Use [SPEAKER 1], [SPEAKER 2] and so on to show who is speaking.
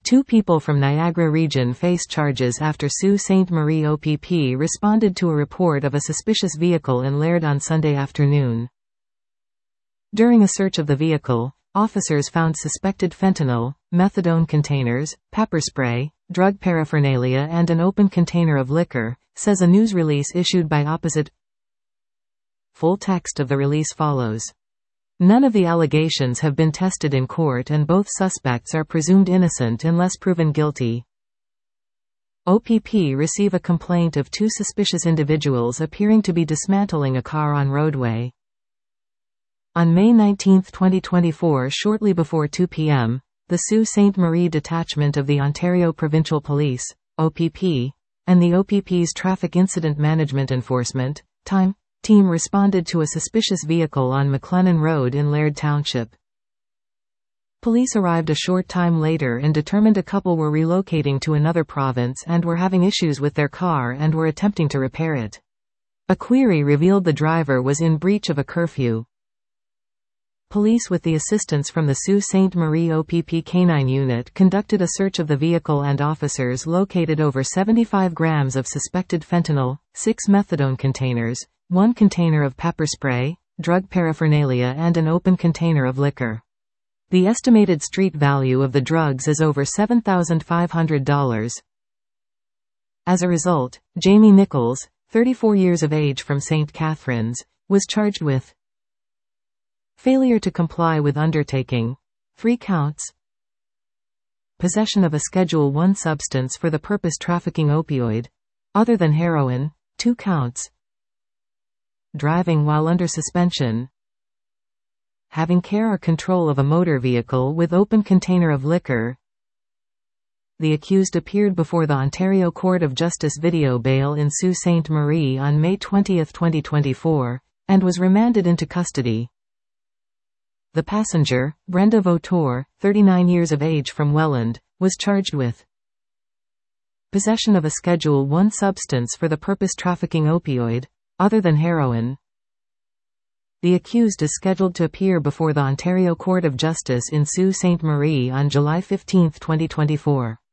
[SPEAKER 1] Two people from Niagara region face charges after Sault Ste. Marie OPP responded to a report of a suspicious vehicle in Laird on Sunday afternoon. During a search of the vehicle, officers found suspected fentanyl, methadone containers, pepper spray, drug paraphernalia and an open container of liquor, says a news release issued by Opposite. Full text of the release follows. None of the allegations have been tested in court and both suspects are presumed innocent unless proven guilty. OPP receive a complaint of two suspicious individuals appearing to be dismantling a car on roadway. On May 19, 2024, shortly before 2 p.m., the Sault Ste. Marie Detachment of the Ontario Provincial Police, OPP, and the OPP's Traffic Incident Management Enforcement team responded to a suspicious vehicle on McLennan Road in Laird Township. Police arrived a short time later and determined a couple were relocating to another province and were having issues with their car and were attempting to repair it. A query revealed the driver was in breach of a curfew. Police with the assistance from the Sault Ste. Marie OPP Canine Unit conducted a search of the vehicle and officers located over 75 grams of suspected fentanyl, 6 methadone containers, 1 container of pepper spray, drug paraphernalia and an open container of liquor. The estimated street value of the drugs is over $7,500. As a result, Jamie Nichols, 34 years of age from St. Catharines, was charged with failure to comply with undertaking, 3 counts, possession of a Schedule I substance for the purpose trafficking opioid, other than heroin, 2 counts, driving while under suspension, having care or control of a motor vehicle with open container of liquor. The accused appeared before the Ontario Court of Justice video bail in Sault Ste. Marie on May 20, 2024, and was remanded into custody. The passenger, Brenda Vautour, 39 years of age from Welland, was charged with possession of a Schedule I substance for the purpose trafficking opioid, other than heroin. The accused is scheduled to appear before the Ontario Court of Justice in Sault Ste. Marie on July 15, 2024.